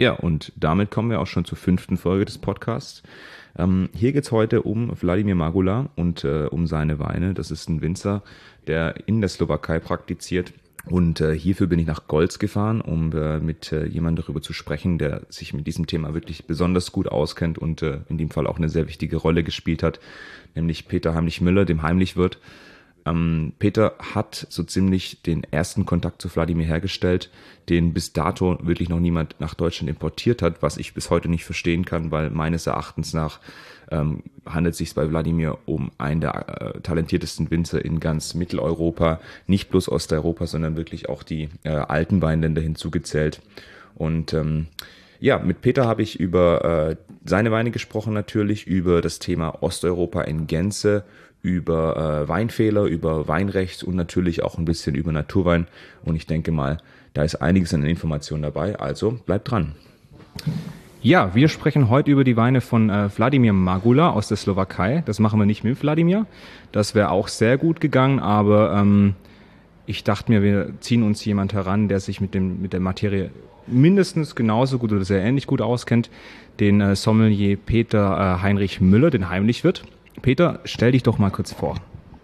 Ja, und damit kommen wir auch schon zur 5. Folge des Podcasts. Hier geht's heute um Wladimir Magula und um seine Weine. Das ist ein Winzer, der in der Slowakei praktiziert. Und hierfür bin ich nach Golz gefahren, um mit jemandem darüber zu sprechen, der sich mit diesem Thema wirklich besonders gut auskennt und in dem Fall auch eine sehr wichtige Rolle gespielt hat, nämlich Peter Heimlich-Müller, dem Heimlich-Wirt. Peter hat so ziemlich den ersten Kontakt zu Wladimir hergestellt, den bis dato wirklich noch niemand nach Deutschland importiert hat, was ich bis heute nicht verstehen kann, weil meines Erachtens nach handelt es sich bei Wladimir um einen der talentiertesten Winzer in ganz Mitteleuropa, nicht bloß Osteuropa, sondern wirklich auch die alten Weinländer hinzugezählt. Und mit Peter habe ich über seine Weine gesprochen natürlich, über das Thema Osteuropa in Gänze, über Weinfehler, über Weinrecht und natürlich auch ein bisschen über Naturwein. Und ich denke mal, da ist einiges an Informationen dabei, also bleibt dran. Ja, wir sprechen heute über die Weine von Wladimir Magula aus der Slowakei. Das machen wir nicht mit Wladimir. Das wäre auch sehr gut gegangen, aber ich dachte mir, wir ziehen uns jemand heran, der sich mit der Materie mindestens genauso gut oder sehr ähnlich gut auskennt, den Sommelier Peter Heinrich Müller, den Heimlich-Wirt. Peter, stell dich doch mal kurz vor.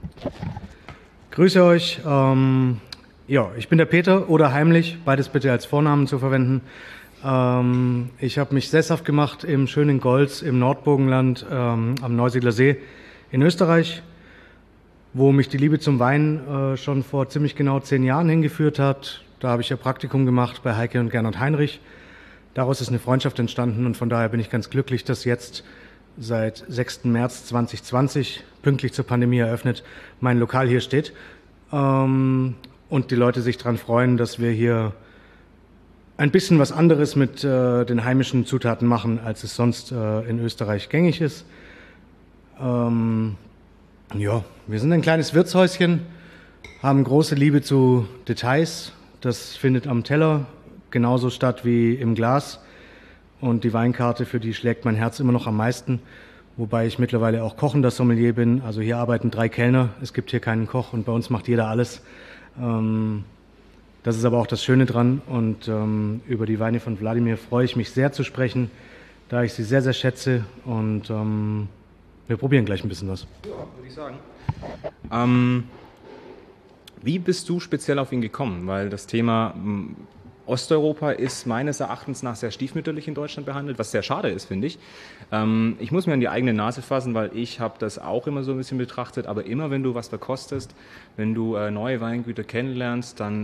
Grüße euch. Ich bin der Peter oder Heimlich, beides bitte als Vornamen zu verwenden. Ich habe mich sesshaft gemacht im schönen Golz im Nordburgenland am Neusiedler See in Österreich, wo mich die Liebe zum Wein schon vor ziemlich genau 10 Jahren hingeführt hat. Da habe ich ein Praktikum gemacht bei Heike und Gernot Heinrich. Daraus ist eine Freundschaft entstanden und von daher bin ich ganz glücklich, dass jetzt seit 6. März 2020, pünktlich zur Pandemie eröffnet, mein Lokal hier steht. Und die Leute sich daran freuen, dass wir hier ein bisschen was anderes mit den heimischen Zutaten machen, als es sonst in Österreich gängig ist. Wir sind ein kleines Wirtshäuschen, haben große Liebe zu Details. Das findet am Teller genauso statt wie im Glas. Und die Weinkarte, für die schlägt mein Herz immer noch am meisten, wobei ich mittlerweile auch kochender Sommelier bin. Also hier arbeiten 3 Kellner, es gibt hier keinen Koch und bei uns macht jeder alles. Das ist aber auch das Schöne dran und über die Weine von Wladimir freue ich mich sehr zu sprechen, da ich sie sehr, sehr schätze und wir probieren gleich ein bisschen was. Ja, würde ich sagen. Wie bist du speziell auf ihn gekommen? Weil das Thema Osteuropa ist meines Erachtens nach sehr stiefmütterlich in Deutschland behandelt, was sehr schade ist, finde ich. Ich muss mir an die eigene Nase fassen, weil ich habe das auch immer so ein bisschen betrachtet, aber immer wenn du was verkostest, wenn du neue Weingüter kennenlernst, dann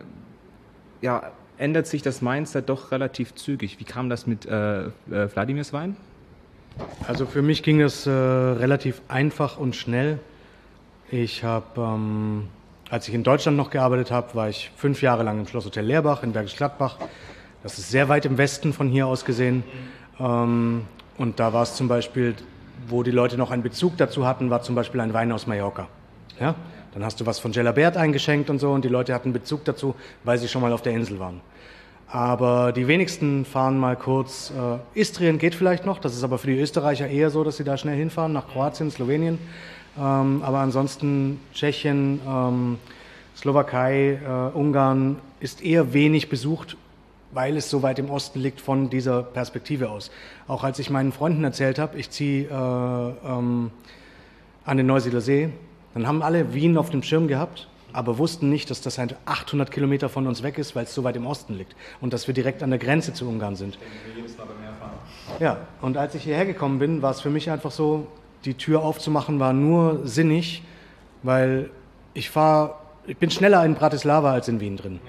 ändert sich das Mindset doch relativ zügig. Wie kam das mit Wladimirs Wein? Also für mich ging es relativ einfach und schnell. Ich habe als ich in Deutschland noch gearbeitet habe, war ich 5 Jahre lang im Schlosshotel Leerbach in Bergisch Gladbach. Das ist sehr weit im Westen von hier aus gesehen. Und da war es zum Beispiel, wo die Leute noch einen Bezug dazu hatten, war zum Beispiel ein Wein aus Mallorca. Ja? Dann hast du was von Gelabert eingeschenkt und so und die Leute hatten Bezug dazu, weil sie schon mal auf der Insel waren. Aber die wenigsten fahren mal kurz. Istrien geht vielleicht noch, das ist aber für die Österreicher eher so, dass sie da schnell hinfahren, nach Kroatien, Slowenien. Aber ansonsten Tschechien, Slowakei, Ungarn ist eher wenig besucht, weil es so weit im Osten liegt von dieser Perspektive aus. Auch als ich meinen Freunden erzählt habe, ich ziehe an den Neusiedler See, dann haben alle Wien auf dem Schirm gehabt, aber wussten nicht, dass das halt 800 Kilometer von uns weg ist, weil es so weit im Osten liegt und dass wir direkt an der Grenze zu Ungarn sind. Ja, und als ich hierher gekommen bin, war es für mich einfach so, die Tür aufzumachen war nur sinnig, weil ich bin schneller in Bratislava als in Wien drin.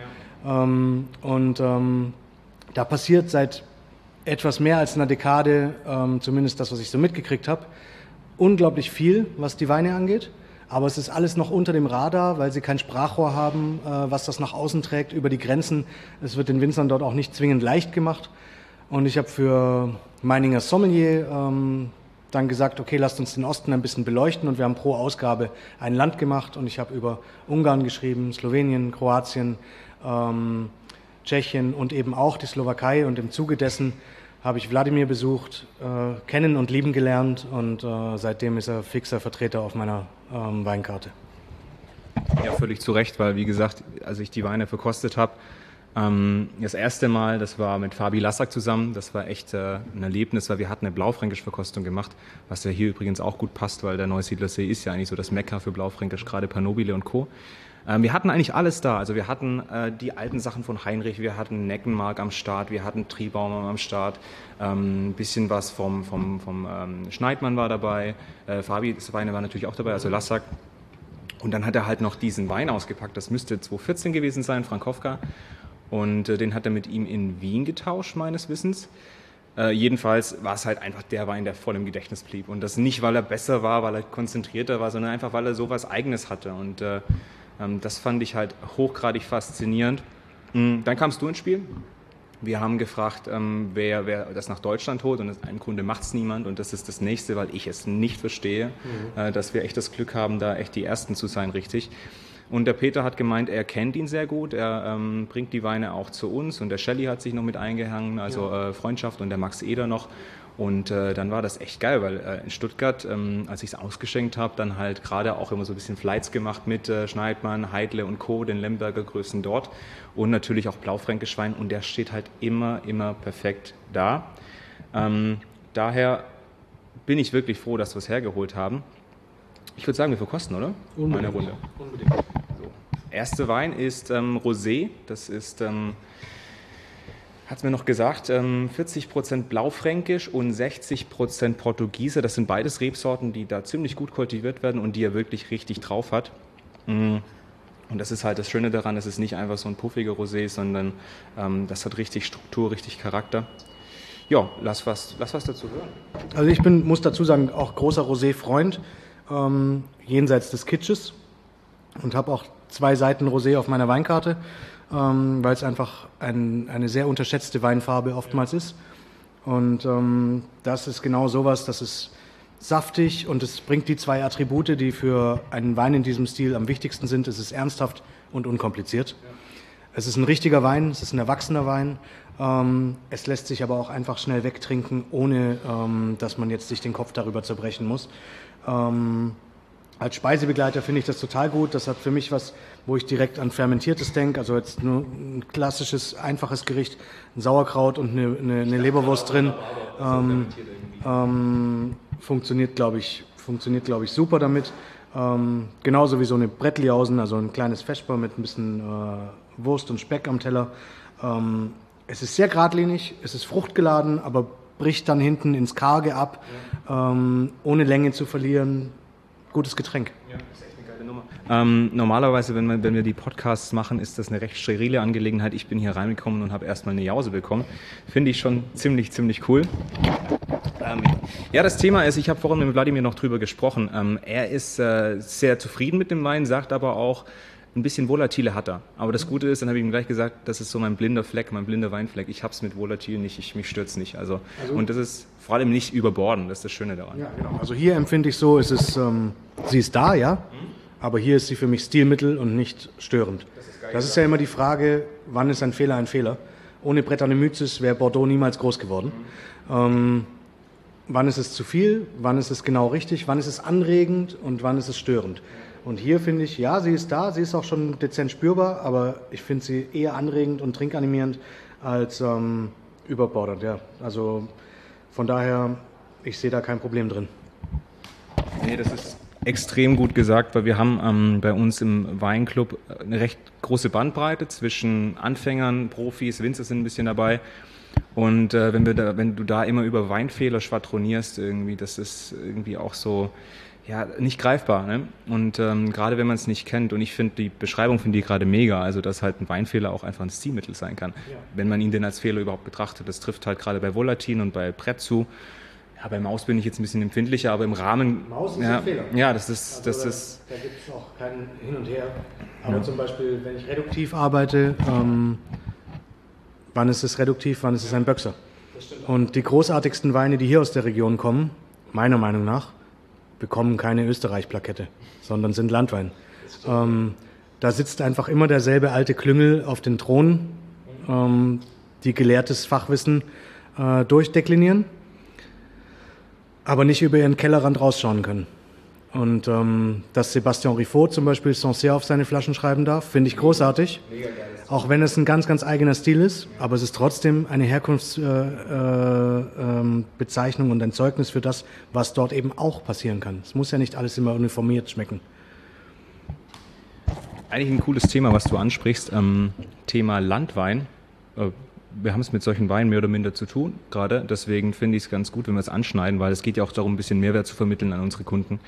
Ja. Da passiert seit etwas mehr als einer Dekade, zumindest das, was ich so mitgekriegt habe, unglaublich viel, was die Weine angeht. Aber es ist alles noch unter dem Radar, weil sie kein Sprachrohr haben, was das nach außen trägt über die Grenzen. Es wird den Winzern dort auch nicht zwingend leicht gemacht. Und ich habe für Meininger Sommelier dann gesagt, okay, lasst uns den Osten ein bisschen beleuchten und wir haben pro Ausgabe ein Land gemacht und ich habe über Ungarn geschrieben, Slowenien, Kroatien, Tschechien und eben auch die Slowakei und im Zuge dessen habe ich Wladimir besucht, kennen und lieben gelernt und seitdem ist er fixer Vertreter auf meiner Weinkarte. Ja, völlig zu Recht, weil wie gesagt, als ich die Weine verkostet habe, Das erste Mal, das war mit Fabi Lassack zusammen. Das war echt ein Erlebnis, weil wir hatten eine Blaufränkisch-Verkostung gemacht, was ja hier übrigens auch gut passt, weil der Neusiedlersee ist ja eigentlich so das Mekka für Blaufränkisch, gerade per Nobile und Co. Wir hatten eigentlich alles da. Also wir hatten die alten Sachen von Heinrich, wir hatten Neckenmark am Start, wir hatten Triebaumer am Start, ein bisschen was vom Schneidmann war dabei, Fabis Weine war natürlich auch dabei, also Lassack. Und dann hat er halt noch diesen Wein ausgepackt, das müsste 2014 gewesen sein, Frankowka. Und den hat er mit ihm in Wien getauscht, meines Wissens. Jedenfalls war es halt einfach der Wein, der voll im Gedächtnis blieb. Und das nicht, weil er besser war, weil er konzentrierter war, sondern einfach, weil er sowas Eigenes hatte. Und das fand ich halt hochgradig faszinierend. Dann kamst du ins Spiel. Wir haben gefragt, wer das nach Deutschland holt. Und im Grunde macht es niemand. Und das ist das Nächste, weil ich es nicht verstehe, dass wir echt das Glück haben, da echt die Ersten zu sein, richtig. Und der Peter hat gemeint, er kennt ihn sehr gut, er bringt die Weine auch zu uns und der Shelley hat sich noch mit eingehangen, also Freundschaft und der Max Eder noch. Und dann war das echt geil, weil in Stuttgart, als ich es ausgeschenkt habe, dann halt gerade auch immer so ein bisschen Flights gemacht mit Schneidmann, Heidle und Co., den Lemberger Größen dort und natürlich auch Blaufränkisch Wein und der steht halt immer perfekt da. Daher bin ich wirklich froh, dass wir es hergeholt haben. Ich würde sagen, wir verkosten, oder? Unbedingt. Eine Runde. Unbedingt. So. Erste Wein ist Rosé. Das ist, hat es mir noch gesagt, 40% Blaufränkisch und 60% Portugiese. Das sind beides Rebsorten, die da ziemlich gut kultiviert werden und die er wirklich richtig drauf hat. Und das ist halt das Schöne daran, es ist nicht einfach so ein puffiger Rosé, sondern das hat richtig Struktur, richtig Charakter. Ja, lass was dazu hören. Also ich muss dazu sagen, auch großer Rosé-Freund. Jenseits des Kitsches und habe auch 2 Seiten Rosé auf meiner Weinkarte, weil es einfach eine sehr unterschätzte Weinfarbe oftmals ist. Und das ist genau sowas, das ist saftig und es bringt die 2 Attribute, die für einen Wein in diesem Stil am wichtigsten sind. Es ist ernsthaft und unkompliziert. Ja. Es ist ein richtiger Wein, es ist ein erwachsener Wein. Es lässt sich aber auch einfach schnell wegtrinken, ohne dass man jetzt sich den Kopf darüber zerbrechen muss. Als Speisebegleiter finde ich das total gut. Das hat für mich was, wo ich direkt an Fermentiertes denke. Also jetzt nur ein klassisches, einfaches Gericht, ein Sauerkraut und eine Leberwurst drin. Funktioniert, glaube ich, super damit. Genauso wie so eine Brettliausen, also ein kleines Vesper mit ein bisschen Wurst und Speck am Teller. Es ist sehr geradlinig, es ist fruchtgeladen, aber bricht dann hinten ins Karge ab, ohne Länge zu verlieren. Gutes Getränk. Ja, das ist echt eine geile Nummer. Normalerweise, wenn wir die Podcasts machen, ist das eine recht sterile Angelegenheit. Ich bin hier reingekommen und habe erstmal eine Jause bekommen. Finde ich schon ziemlich cool. Ja, das Thema ist, ich habe vorhin mit Wladimir noch drüber gesprochen. Er ist sehr zufrieden mit dem Wein, sagt aber auch, ein bisschen Volatile hat er. Aber das Gute ist, dann habe ich ihm gleich gesagt, das ist so mein blinder Fleck, mein blinder Weinfleck. Ich habe es mit Volatil nicht, mich stört es nicht. Also, und das ist vor allem nicht überborden, das ist das Schöne daran. Ja, genau. Also hier empfinde ich so, sie ist da, ja, aber hier ist sie für mich Stilmittel und nicht störend. Das ist ja immer die Frage, wann ist ein Fehler ein Fehler? Ohne Brettanomyces wäre Bordeaux niemals groß geworden. Wann ist es zu viel, wann ist es genau richtig, wann ist es anregend und wann ist es störend? Und hier finde ich, ja, sie ist da, sie ist auch schon dezent spürbar, aber ich finde sie eher anregend und trinkanimierend als überbordernd. Ja. Also von daher, ich sehe da kein Problem drin. Nee, das ist extrem gut gesagt, weil wir haben bei uns im Weinclub eine recht große Bandbreite zwischen Anfängern, Profis, Winzer sind ein bisschen dabei. Und wenn du da immer über Weinfehler schwadronierst, irgendwie, das ist irgendwie auch so, ja, nicht greifbar, ne? Und gerade wenn man es nicht kennt, und ich finde die Beschreibung gerade mega, also dass halt ein Weinfehler auch einfach ein Stilmittel sein kann, wenn man ihn denn als Fehler überhaupt betrachtet. Das trifft halt gerade bei Volatin und bei Brett zu. Ja, bei Maus bin ich jetzt ein bisschen empfindlicher, aber im Rahmen... Maus ist ein Fehler. Ja, das ist... Da gibt es auch kein Hin und Her. Aber zum Beispiel, wenn ich reduktiv arbeite, wann ist es reduktiv, wann ist es ein Böxer? Und die großartigsten Weine, die hier aus der Region kommen, meiner Meinung nach, bekommen keine Österreich-Plakette, sondern sind Landwein. Da sitzt einfach immer derselbe alte Klüngel auf den Thronen, die gelehrtes Fachwissen durchdeklinieren, aber nicht über ihren Kellerrand rausschauen können. Und dass Sébastien Riffaut zum Beispiel Sancerre auf seine Flaschen schreiben darf, finde ich großartig. Auch wenn es ein ganz, ganz eigener Stil ist, aber es ist trotzdem eine Herkunftsbezeichnung und ein Zeugnis für das, was dort eben auch passieren kann. Es muss ja nicht alles immer uniformiert schmecken. Eigentlich ein cooles Thema, was du ansprichst, Thema Landwein. Wir haben es mit solchen Weinen mehr oder minder zu tun gerade, deswegen finde ich es ganz gut, wenn wir es anschneiden, weil es geht ja auch darum, ein bisschen Mehrwert zu vermitteln an unsere Kunden.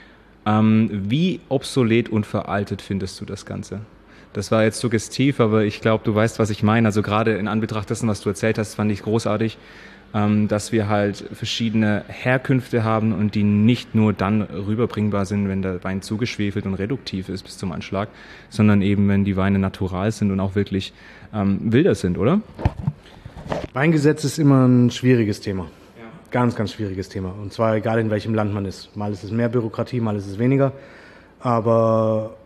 Wie obsolet und veraltet findest du das Ganze? Das war jetzt suggestiv, aber ich glaube, du weißt, was ich meine. Also gerade in Anbetracht dessen, was du erzählt hast, fand ich großartig, dass wir halt verschiedene Herkünfte haben und die nicht nur dann rüberbringbar sind, wenn der Wein zugeschwefelt und reduktiv ist bis zum Anschlag, sondern eben, wenn die Weine natural sind und auch wirklich wilder sind, oder? Weingesetz ist immer ein schwieriges Thema. Ja. Ganz, ganz schwieriges Thema. Und zwar egal, in welchem Land man ist. Mal ist es mehr Bürokratie, mal ist es weniger. Aber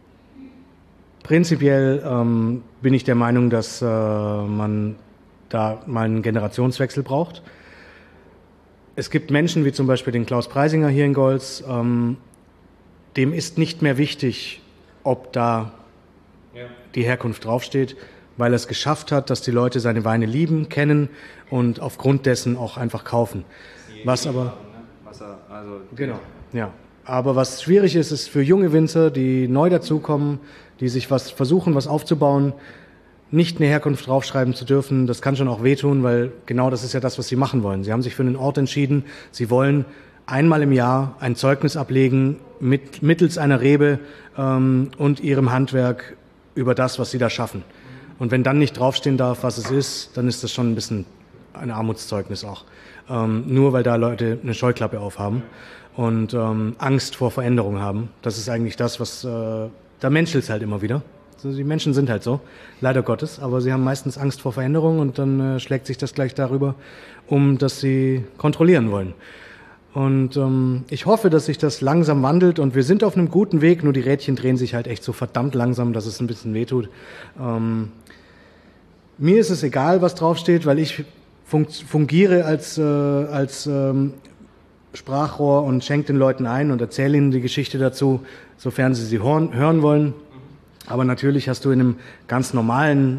prinzipiell bin ich der Meinung, dass man da mal einen Generationswechsel braucht. Es gibt Menschen, wie zum Beispiel den Klaus Preisinger hier in Golz, dem ist nicht mehr wichtig, ob da die Herkunft draufsteht, weil er es geschafft hat, dass die Leute seine Weine lieben, kennen und aufgrund dessen auch einfach kaufen. Was aber... Genau, ja. Aber was schwierig ist, ist für junge Winzer, die neu dazukommen, die sich versuchen, was aufzubauen, nicht eine Herkunft draufschreiben zu dürfen. Das kann schon auch wehtun, weil genau das ist ja das, was sie machen wollen. Sie haben sich für einen Ort entschieden. Sie wollen einmal im Jahr ein Zeugnis ablegen mittels einer Rebe und ihrem Handwerk über das, was sie da schaffen. Und wenn dann nicht draufstehen darf, was es ist, dann ist das schon ein bisschen ein Armutszeugnis auch. Nur weil da Leute eine Scheuklappe aufhaben und Angst vor Veränderung haben. Das ist eigentlich das, was da menschelt es halt immer wieder. Also die Menschen sind halt so, leider Gottes, aber sie haben meistens Angst vor Veränderung und dann schlägt sich das gleich darüber dass sie kontrollieren wollen. Und ich hoffe, dass sich das langsam wandelt und wir sind auf einem guten Weg, nur die Rädchen drehen sich halt echt so verdammt langsam, dass es ein bisschen wehtut. Mir ist es egal, was draufsteht, weil ich fungiere als Sprachrohr und schenke den Leuten ein und erzähle ihnen die Geschichte dazu, sofern sie hören wollen. Aber natürlich hast du in einem ganz normalen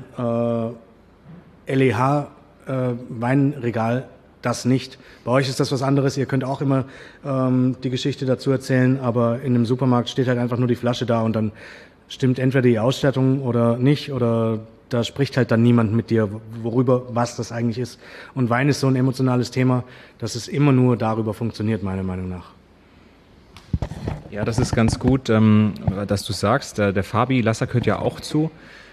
LEH-Weinregal das nicht. Bei euch ist das was anderes. Ihr könnt auch immer die Geschichte dazu erzählen, aber in einem Supermarkt steht halt einfach nur die Flasche da und dann stimmt entweder die Ausstattung oder nicht oder da spricht halt dann niemand mit dir, was das eigentlich ist. Und Wein ist so ein emotionales Thema, dass es immer nur darüber funktioniert, meiner Meinung nach. Ja, das ist ganz gut, dass du sagst. Der Fabi Lassack hört ja auch zu.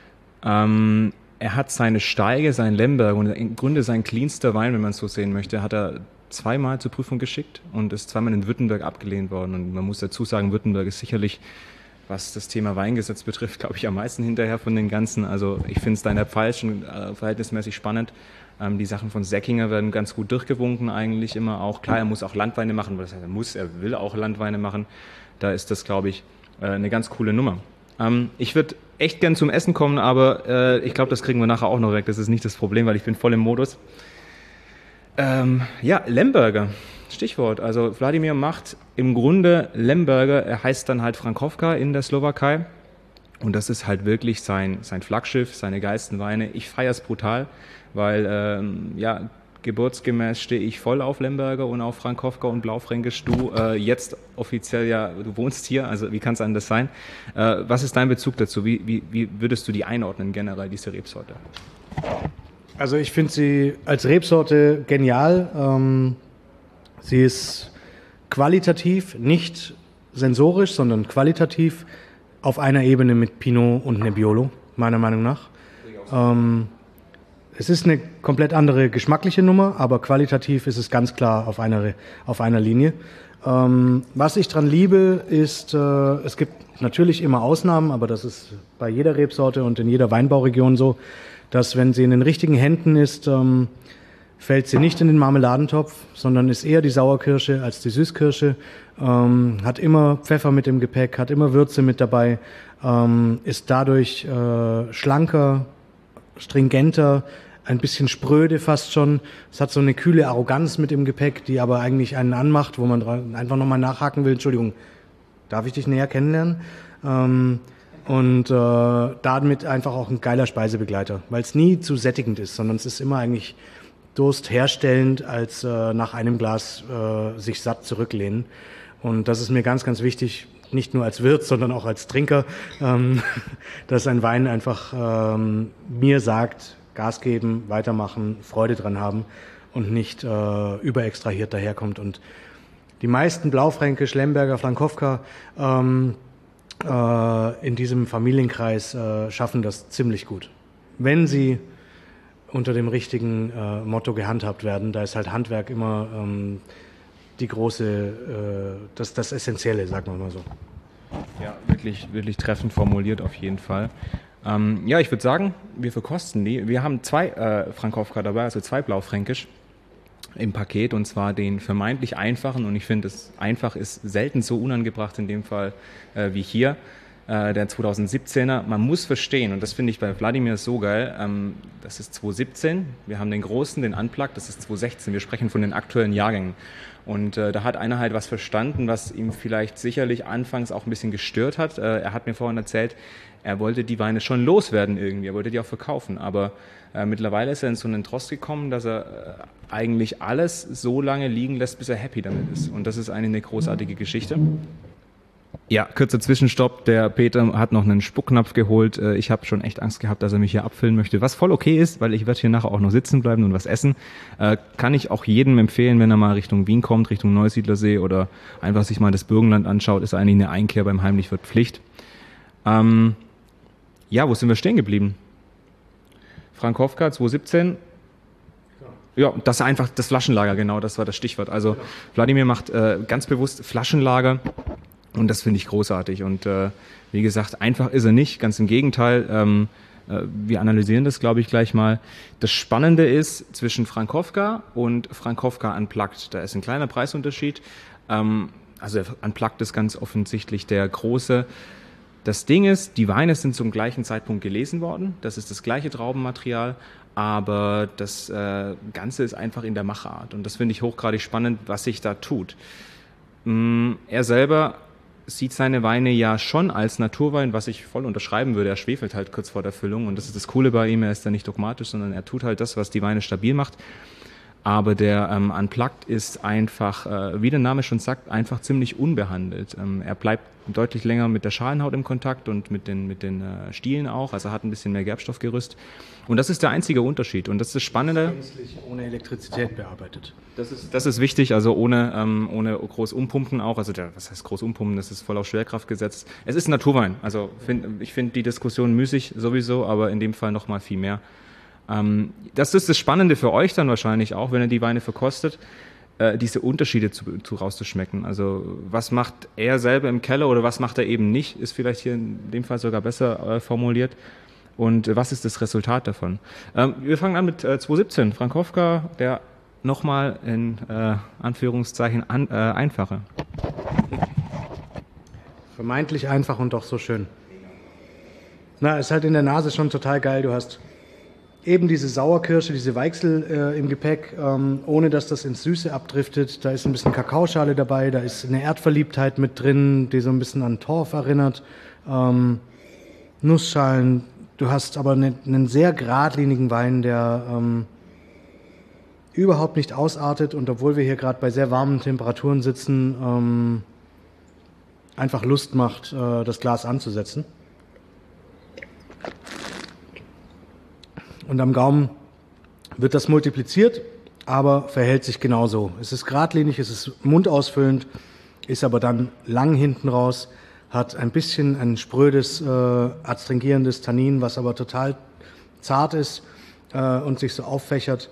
Er hat seine Steige, sein Lemberg und im Grunde sein cleanster Wein, wenn man es so sehen möchte, hat er zweimal zur Prüfung geschickt und ist zweimal in Württemberg abgelehnt worden. Und man muss dazu sagen, Württemberg ist sicherlich, was das Thema Weingesetz betrifft, glaube ich, am meisten hinterher von den ganzen. Also ich finde es da in der Pfalz schon verhältnismäßig spannend. Die Sachen von Säckinger werden ganz gut durchgewunken eigentlich immer auch. Klar, er muss auch Landweine machen, das heißt, er will auch Landweine machen. Da ist das, glaube ich, eine ganz coole Nummer. Ich würde echt gern zum Essen kommen, aber ich glaube, das kriegen wir nachher auch noch weg. Das ist nicht das Problem, weil ich bin voll im Modus. Ja, Lemberger, Stichwort. Also Wladimir macht im Grunde Lemberger, er heißt dann halt Frankowka in der Slowakei. Und das ist halt wirklich sein Flaggschiff, seine geilsten Weine. Ich feiere es brutal, weil ja, geburtsgemäß stehe ich voll auf Lemberger und auf Frankowka und Blaufränkisch. Du jetzt offiziell ja, du wohnst hier, also wie kann es anders sein? Was ist dein Bezug dazu? Wie würdest du die einordnen generell, diese Rebsorte? Also ich finde sie als Rebsorte genial. Sie ist qualitativ, nicht sensorisch, sondern qualitativ auf einer Ebene mit Pinot und Nebbiolo, meiner Meinung nach. Es ist eine komplett andere geschmackliche Nummer, aber qualitativ ist es ganz klar auf einer Linie. Was ich dran liebe, ist, es gibt natürlich immer Ausnahmen, aber das ist bei jeder Rebsorte und in jeder Weinbauregion so, dass wenn sie in den richtigen Händen ist, fällt sie nicht in den Marmeladentopf, sondern ist eher die Sauerkirsche als die Süßkirsche, hat immer Pfeffer mit im Gepäck, hat immer Würze mit dabei, ist dadurch schlanker, stringenter, ein bisschen spröde fast schon. Es hat so eine kühle Arroganz mit im Gepäck, die aber eigentlich einen anmacht, wo man einfach nochmal nachhaken will. Entschuldigung, darf ich dich näher kennenlernen? Und damit einfach auch ein geiler Speisebegleiter, weil es nie zu sättigend ist, sondern es ist immer eigentlich durstherstellend, als nach einem Glas sich satt zurücklehnen. Und das ist mir ganz, ganz wichtig, nicht nur als Wirt, sondern auch als Trinker, dass ein Wein einfach mir sagt, Gas geben, weitermachen, Freude dran haben und nicht überextrahiert daherkommt. Und die meisten Blaufränkisch, Lemberger, Frankowka in diesem Familienkreis schaffen das ziemlich gut. Wenn sie unter dem richtigen Motto gehandhabt werden, da ist halt Handwerk immer die große, das Essentielle, sagen wir mal so. Ja, wirklich, wirklich treffend formuliert auf jeden Fall. Ja, ich würde sagen, wir verkosten die. Wir haben 2 Frankowka dabei, also 2 Blaufränkisch im Paket, und zwar den vermeintlich einfachen, und ich finde, das einfach ist selten so unangebracht in dem Fall wie hier, der 2017er. Man muss verstehen, und das finde ich bei Wladimir so geil, das ist 2017, wir haben den großen, den Unplugged, das ist 2016, wir sprechen von den aktuellen Jahrgängen. Und da hat einer halt was verstanden, was ihm vielleicht sicherlich anfangs auch ein bisschen gestört hat. Er hat mir vorhin erzählt, er wollte die Weine schon loswerden irgendwie, er wollte die auch verkaufen, aber mittlerweile ist er in so einen Trost gekommen, dass er eigentlich alles so lange liegen lässt, bis er happy damit ist. Und das ist eigentlich eine großartige Geschichte. Ja, kurzer Zwischenstopp. Der Peter hat noch einen Spuckknapf geholt. Ich habe schon echt Angst gehabt, dass er mich hier abfüllen möchte, was voll okay ist, weil ich werde hier nachher auch noch sitzen bleiben und was essen. Kann ich auch jedem empfehlen, wenn er mal Richtung Wien kommt, Richtung Neusiedlersee oder einfach sich mal das Burgenland anschaut, ist eigentlich eine Einkehr beim Heimlichwirt Pflicht. Ja, wo sind wir stehen geblieben? Frankowka 2017. Ja, das ist einfach das Flaschenlager, genau, das war das Stichwort. Also Wladimir macht ganz bewusst Flaschenlager und das finde ich großartig. Und wie gesagt, einfach ist er nicht, ganz im Gegenteil. Wir analysieren das, glaube ich, gleich mal. Das Spannende ist zwischen Frankowka und Frankowka Unplugged. Da ist ein kleiner Preisunterschied. Also Unplugged ist ganz offensichtlich der große. Das Ding ist, die Weine sind zum gleichen Zeitpunkt gelesen worden. Das ist das gleiche Traubenmaterial, aber das Ganze ist einfach in der Machart. Und das finde ich hochgradig spannend, was sich da tut. Er selber sieht seine Weine ja schon als Naturwein, was ich voll unterschreiben würde. Er schwefelt halt kurz vor der Füllung und das ist das Coole bei ihm. Er ist da nicht dogmatisch, sondern er tut halt das, was die Weine stabil macht. Aber der Unplugged ist einfach, wie der Name schon sagt, einfach ziemlich unbehandelt. Er bleibt deutlich länger mit der Schalenhaut im Kontakt und mit den Stielen auch. Also er hat ein bisschen mehr Gerbstoffgerüst. Und das ist der einzige Unterschied. Und das ist das Spannende. Gänzlich ohne Elektrizität bearbeitet. Das ist wichtig, also ohne groß umpumpen auch. Also was heißt groß umpumpen? Das ist voll auf Schwerkraft gesetzt. Es ist ein Naturwein. Also ich finde die Diskussion müßig sowieso, aber in dem Fall noch mal viel mehr. Das ist das Spannende für euch dann wahrscheinlich auch, wenn ihr die Weine verkostet, diese Unterschiede rauszuschmecken. Also was macht er selber im Keller oder was macht er eben nicht, ist vielleicht hier in dem Fall sogar besser formuliert. Und was ist das Resultat davon? Wir fangen an mit 2017. Frankowka, der nochmal in Anführungszeichen einfache. Vermeintlich einfach und doch so schön. Na, ist halt in der Nase schon total geil. Du hast eben diese Sauerkirsche, diese Weichsel im Gepäck, ohne dass das ins Süße abdriftet. Da ist ein bisschen Kakaoschale dabei, da ist eine Erdverliebtheit mit drin, die so ein bisschen an Torf erinnert. Nussschalen. Du hast aber einen sehr geradlinigen Wein, der überhaupt nicht ausartet und obwohl wir hier gerade bei sehr warmen Temperaturen sitzen, einfach Lust macht, das Glas anzusetzen. Und am Gaumen wird das multipliziert, aber verhält sich genauso. Es ist geradlinig, es ist mundausfüllend, ist aber dann lang hinten raus, hat ein bisschen ein sprödes, adstringierendes Tannin, was aber total zart ist und sich so auffächert.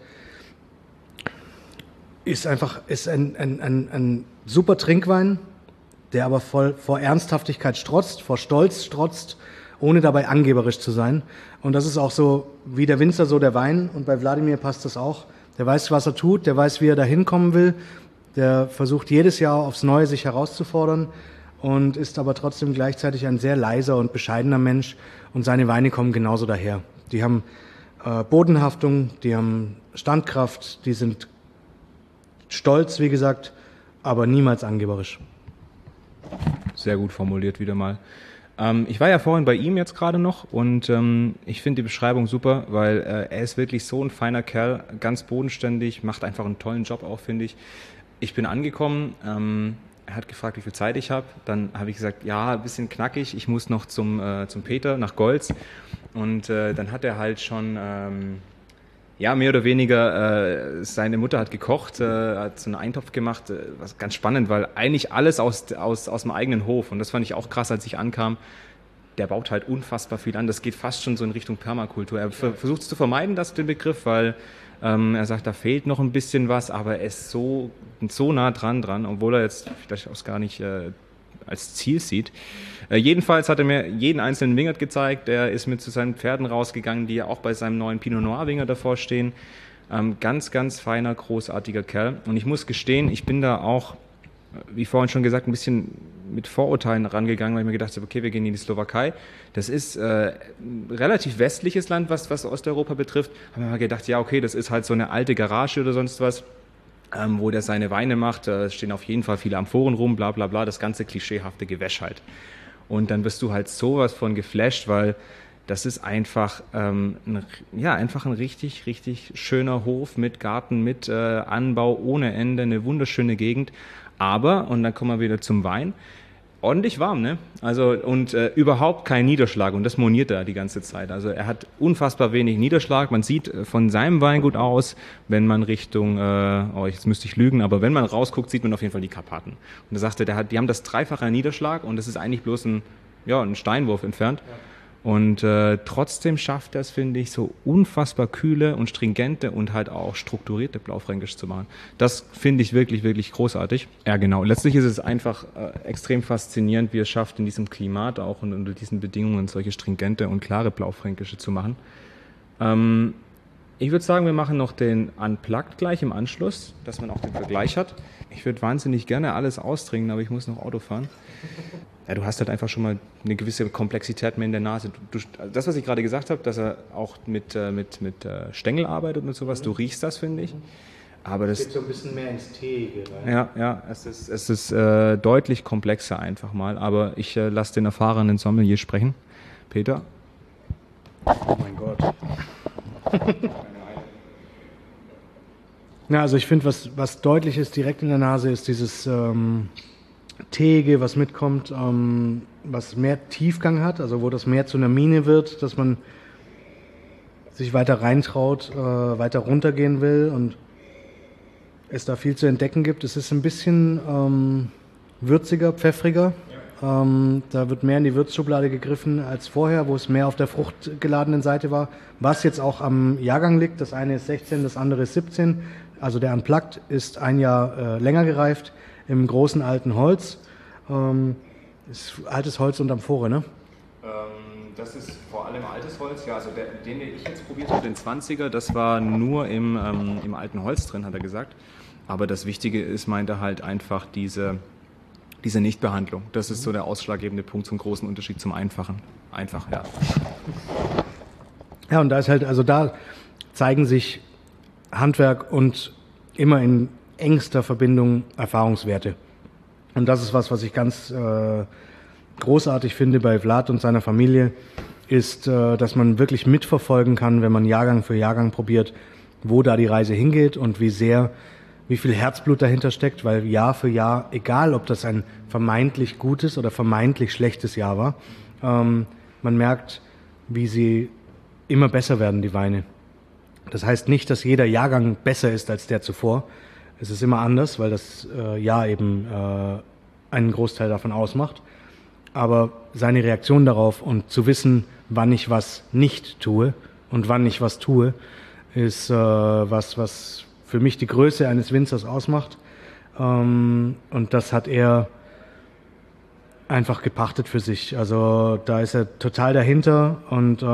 Ist ein super Trinkwein, der aber voll vor Ernsthaftigkeit strotzt, vor Stolz strotzt, ohne dabei angeberisch zu sein. Und das ist auch so, wie der Winzer, so der Wein. Und bei Wladimir passt das auch. Der weiß, was er tut, der weiß, wie er da hinkommen will. Der versucht jedes Jahr aufs Neue sich herauszufordern und ist aber trotzdem gleichzeitig ein sehr leiser und bescheidener Mensch. Und seine Weine kommen genauso daher. Die haben Bodenhaftung, die haben Standkraft, die sind stolz, wie gesagt, aber niemals angeberisch. sehr gut formuliert wieder mal. Ich war ja vorhin bei ihm jetzt gerade noch und ich finde die Beschreibung super, weil er ist wirklich so ein feiner Kerl, ganz bodenständig, macht einfach einen tollen Job auch, finde ich. Ich bin angekommen, er hat gefragt, wie viel Zeit ich habe. Dann habe ich gesagt, ja, ein bisschen knackig, ich muss noch zum Peter nach Golz. Und dann hat er halt schon, ja, mehr oder weniger, seine Mutter hat gekocht, hat so einen Eintopf gemacht, was ganz spannend, weil eigentlich alles aus dem eigenen Hof. Und das fand ich auch krass, als ich ankam. Der baut halt unfassbar viel an. Das geht fast schon so in Richtung Permakultur. Er versucht es zu vermeiden, den Begriff, weil er sagt, da fehlt noch ein bisschen was, aber er ist so nah dran, obwohl er jetzt vielleicht auch gar nicht als Ziel sieht. Jedenfalls hat er mir jeden einzelnen Wingert gezeigt. Er ist mit zu seinen Pferden rausgegangen, die ja auch bei seinem neuen Pinot Noir Wingert davor stehen. Ganz, ganz feiner, großartiger Kerl. Und ich muss gestehen, ich bin da auch, wie vorhin schon gesagt, ein bisschen mit Vorurteilen rangegangen, weil ich mir gedacht habe, okay, wir gehen in die Slowakei. Das ist ein relativ westliches Land, was Osteuropa betrifft. Haben wir mal gedacht, ja, okay, das ist halt so eine alte Garage oder sonst was, wo der seine Weine macht. Da stehen auf jeden Fall viele Amphoren rum, bla bla bla, das ganze klischeehafte Gewäsch halt. Und dann wirst du halt sowas von geflasht, weil das ist einfach, einfach ein richtig, richtig schöner Hof mit Garten, mit Anbau ohne Ende, eine wunderschöne Gegend. Aber, und dann kommen wir wieder zum Wein, ordentlich warm, ne? Also, und überhaupt kein Niederschlag, und das moniert er die ganze Zeit. Also er hat unfassbar wenig Niederschlag. Man sieht von seinem Weingut aus, wenn man Richtung, jetzt müsste ich lügen, aber wenn man rausguckt, sieht man auf jeden Fall die Karpaten. Und er sagte, die haben das dreifache Niederschlag und das ist eigentlich bloß ein Steinwurf entfernt. Ja. Und trotzdem schafft er es, finde ich, so unfassbar kühle und stringente und halt auch strukturierte Blaufränkisch zu machen. Das finde ich wirklich, wirklich großartig. Ja, genau. Letztlich ist es einfach extrem faszinierend, wie er es schafft, in diesem Klimat auch und unter diesen Bedingungen solche stringente und klare Blaufränkische zu machen. Ich würde sagen, wir machen noch den Unplugged gleich im Anschluss, dass man auch den Vergleich hat. Ich würde wahnsinnig gerne alles austrinken, aber ich muss noch Auto fahren. Ja, du hast halt einfach schon mal eine gewisse Komplexität mehr in der Nase. Das, was ich gerade gesagt habe, dass er auch mit Stängel arbeitet und sowas, du riechst das, finde ich. Aber das geht so ein bisschen mehr ins Teeige rein. Ja, es ist deutlich komplexer einfach mal. Aber ich lasse den erfahrenen Sommelier sprechen. Peter? Oh mein Gott. Ja, also ich finde, was deutlich ist direkt in der Nase, ist dieses Teeige, was mitkommt, was mehr Tiefgang hat, also wo das mehr zu einer Mine wird, dass man sich weiter reintraut, weiter runtergehen will und es da viel zu entdecken gibt. Es ist ein bisschen würziger, pfeffriger. Da wird mehr in die Würzschublade gegriffen als vorher, wo es mehr auf der fruchtgeladenen Seite war. Was jetzt auch am Jahrgang liegt, das eine ist 16, das andere ist 17. Also der Unplugged ist ein Jahr länger gereift im großen alten Holz. Ist altes Holz und Amphore, ne? Das ist vor allem altes Holz, ja. Also den ich jetzt probiert habe, den 20er, das war nur im alten Holz drin, hat er gesagt. Aber das Wichtige ist, meint er halt einfach diese Nichtbehandlung. Das ist so der ausschlaggebende Punkt zum großen Unterschied zum Einfachen. Einfach, ja. Ja, und da ist halt, also da zeigen sich Handwerk und immer in engster Verbindung Erfahrungswerte. Und das ist was ich ganz großartig finde bei Vlad und seiner Familie, ist, dass man wirklich mitverfolgen kann, wenn man Jahrgang für Jahrgang probiert, wo da die Reise hingeht und wie viel Herzblut dahinter steckt, weil Jahr für Jahr, egal ob das ein vermeintlich gutes oder vermeintlich schlechtes Jahr war, man merkt, wie sie immer besser werden, die Weine. Das heißt nicht, dass jeder Jahrgang besser ist als der zuvor. Es ist immer anders, weil das Jahr eben einen Großteil davon ausmacht. Aber seine Reaktion darauf und zu wissen, wann ich was nicht tue und wann ich was tue, ist was für mich die Größe eines Winzers ausmacht. Und das hat er einfach gepachtet für sich. Also da ist er total dahinter und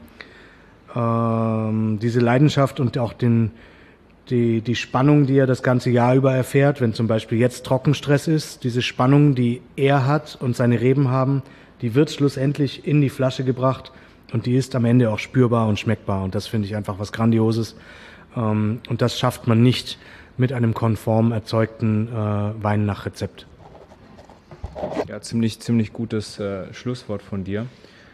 diese Leidenschaft und auch die Spannung, die er das ganze Jahr über erfährt, wenn zum Beispiel jetzt Trockenstress ist, diese Spannung, die er hat und seine Reben haben, die wird schlussendlich in die Flasche gebracht und die ist am Ende auch spürbar und schmeckbar und das finde ich einfach was Grandioses und das schafft man nicht mit einem konform erzeugten Wein nach Rezept. Ja, ziemlich gutes Schlusswort von dir.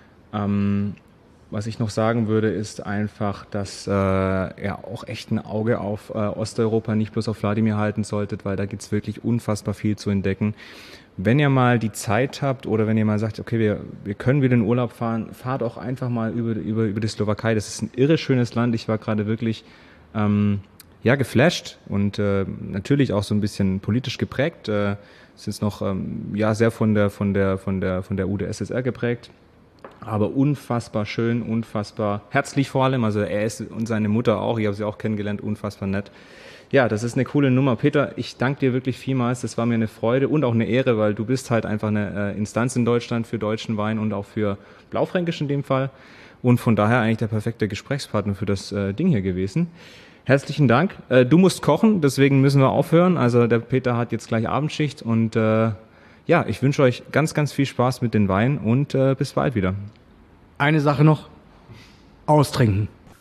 Was ich noch sagen würde, ist einfach, dass ihr auch echt ein Auge auf Osteuropa, nicht bloß auf Wladimir halten solltet, weil da gibt's wirklich unfassbar viel zu entdecken. Wenn ihr mal die Zeit habt oder wenn ihr mal sagt, okay, wir können wieder in Urlaub fahren, fahrt auch einfach mal über die Slowakei. Das ist ein irre schönes Land. Ich war gerade wirklich geflasht und natürlich auch so ein bisschen politisch geprägt. Es ist noch sehr von der UdSSR geprägt. Aber unfassbar schön, unfassbar herzlich vor allem. Also er ist und seine Mutter auch, ich habe sie auch kennengelernt, unfassbar nett. Ja, das ist eine coole Nummer. Peter, ich danke dir wirklich vielmals. Das war mir eine Freude und auch eine Ehre, weil du bist halt einfach eine Instanz in Deutschland für deutschen Wein und auch für Blaufränkisch in dem Fall. Und von daher eigentlich der perfekte Gesprächspartner für das Ding hier gewesen. Herzlichen Dank. Du musst kochen, deswegen müssen wir aufhören. Also der Peter hat jetzt gleich Abendschicht und ich wünsche euch ganz, ganz viel Spaß mit den Weinen und bis bald wieder. Eine Sache noch, austrinken.